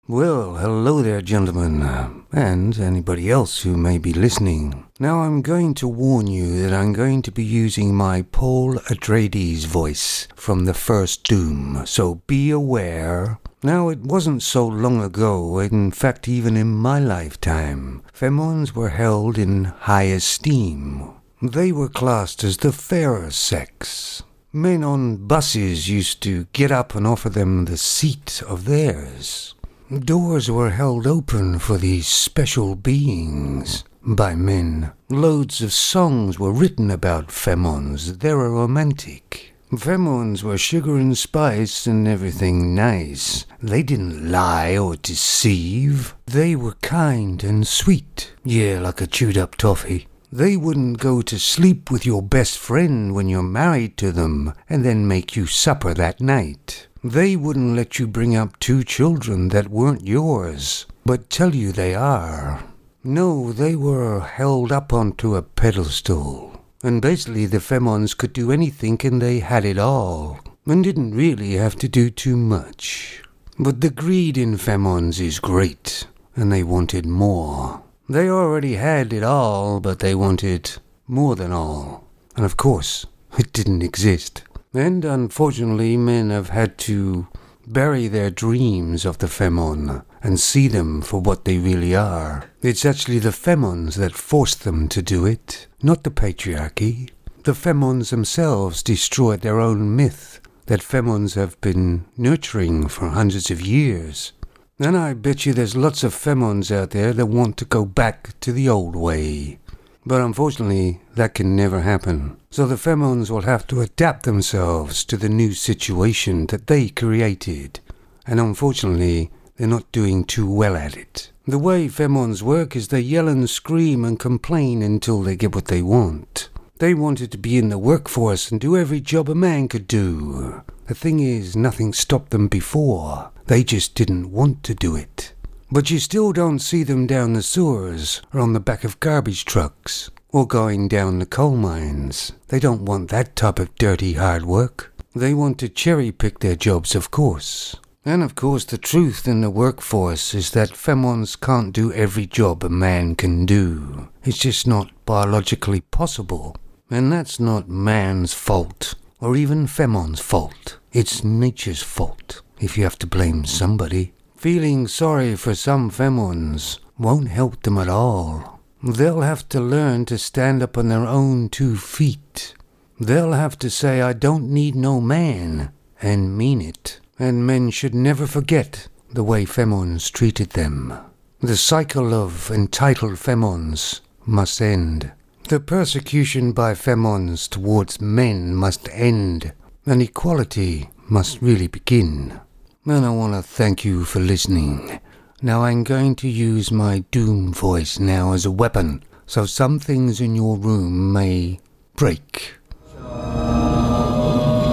Well, hello there, gentlemen, and anybody else who may be listening. Now, I'm going to warn you that I'm going to be using my Paul Atreides voice from the first Doom, so be aware. Now, it wasn't so long ago, in fact, even in my lifetime, Femons were held in high esteem. They were classed as the fairer sex. Men on buses used to get up and offer them the seat of theirs. Doors were held open for these special beings by men. Loads of songs were written about Femons. They were romantic. Femons were sugar and spice and everything nice. They didn't lie or deceive. They were kind and sweet. Yeah, like a chewed up toffee. They wouldn't go to sleep with your best friend when you're married to them and then make you supper that night. They wouldn't let you bring up 2 children that weren't yours, but tell you they are. No, they were held up onto a pedestal. And basically the Femons could do anything and they had it all, and didn't really have to do too much. But the greed in Femons is great, and they wanted more. They already had it all, but they wanted more than all. And of course, it didn't exist. And unfortunately, men have had to bury their dreams of the Femon and see them for what they really are. It's actually the Femons that forced them to do it, not the patriarchy. The Femons themselves destroyed their own myth that Femons have been nurturing for hundreds of years. And I bet you there's lots of Femons out there that want to go back to the old way. But unfortunately, that can never happen. So the Femons will have to adapt themselves to the new situation that they created. And unfortunately, they're not doing too well at it. The way Femons work is they yell and scream and complain until they get what they want. They wanted to be in the workforce and do every job a man could do. The thing is, nothing stopped them before. They just didn't want to do it. But you still don't see them down the sewers or on the back of garbage trucks or going down the coal mines. They don't want that type of dirty hard work. They want to cherry pick their jobs, of course. And of course the truth in the workforce is that Femons can't do every job a man can do. It's just not biologically possible. And that's not man's fault or even Femon's fault. It's nature's fault if you have to blame somebody. Feeling sorry for some Femons won't help them at all. They'll have to learn to stand up on their own 2 feet. They'll have to say, I don't need no man, and mean it. And men should never forget the way Femons treated them. The cycle of entitled Femons must end. The persecution by Femons towards men must end, and equality must really begin. And I want to thank you for listening. Now I'm going to use my Doom voice now as a weapon, so some things in your room may break.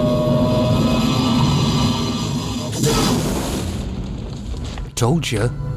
Told ya.